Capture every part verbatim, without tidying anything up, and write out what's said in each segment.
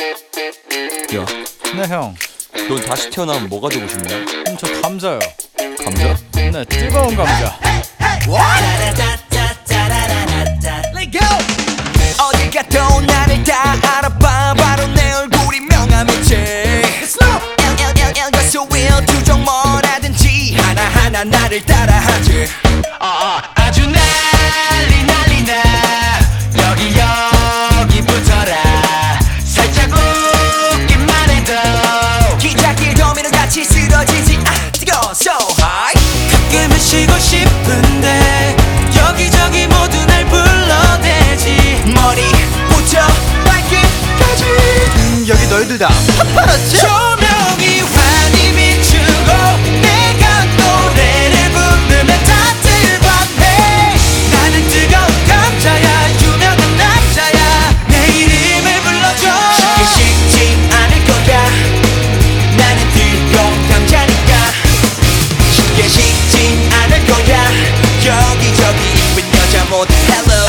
야, 네 형. 넌 다시 태어나면 뭐가 되고 싶냐? 음, 저 감자요. 감자? 네, 뜨거운 감자. 어딜 가도 나를 다 알아봐. 바로 내 얼굴이 명함이지. 엘 엘 엘 엘 가수 윌 두종 뭐라든지 하나하나 나를 따라하지. 어, 어, 아주 난리 난리 나. 여기 여기 붙어라. 살짝 웃기만 해도 기찻길 도미노 같이 쓰러지지. 아 뜨거워 so high. 가끔은 쉬고 싶은데 여기저기 모두 날 불러대지. 머리부터 발끝까지. 음, 여기 너희들 다 파파라치? 조명이 환히 비추고 내가 노래를 부르면 다들 반해. 나는 뜨거운 감자야. 유명한 남자야. 내 이름을 불러줘. 쉽게 식지 않을 거야. 나는 뜨거운 감자니까. 쉽게 식지 않을 거야. 여기저기 이쁜 여자 모두 hello.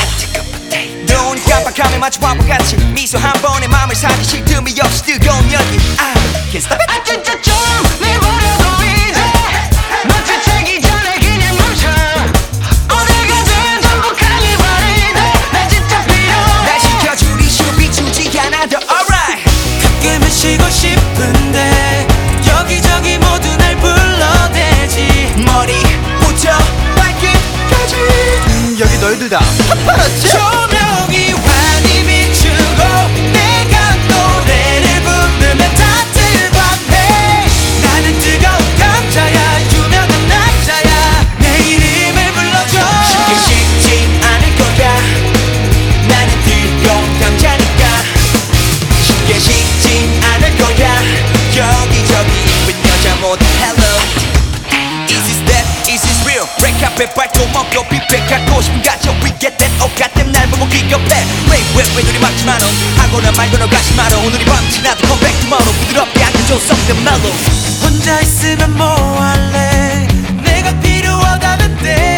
눈 깜빡하면 마치 바보같이 미소 한 번에 맘을 사기실 틈이 없이 뜨거운 열기. 아, can't stop it. 아 진짜 좀 내버려둬 이제. 너 지치기 전에 그냥 멈춰. 어딜 가든 전부 카니발이 돼. 난 진짜 필요해. 날 지켜줄 이슈 비추지 않아도 alright. 가끔은 쉬고 싶은데 여기저기 모두 날 불러대지. 머리부터 발끝까지. 음, 여기 너희들 다 파파라치? 조명이 환히 비추고 내가 노래를 부르면 다들 반해. 나는 뜨거운 감자야. 유명한 남자야. 내 이름을 불러줘. 쉽게 식지 않을 거야. 나는 뜨거운 감자니까. 쉽게 식지 않을 거야. 여기저기 이쁜 여자 모두 hello. Is this that? Is this real? Break up 에 발톱 먹고 삐백하고 싶은 가져 We get that oh goddamn 날 보고 기겁해. 왜 왜 왜 눈이 막지 마노. 하거나 말거나 가지 마노. 오늘이 밤지 나도 come back tomorrow. 부드럽게 안겨줘 something mellow. 혼자 있으면 뭐 할래. 내가 필요하다는데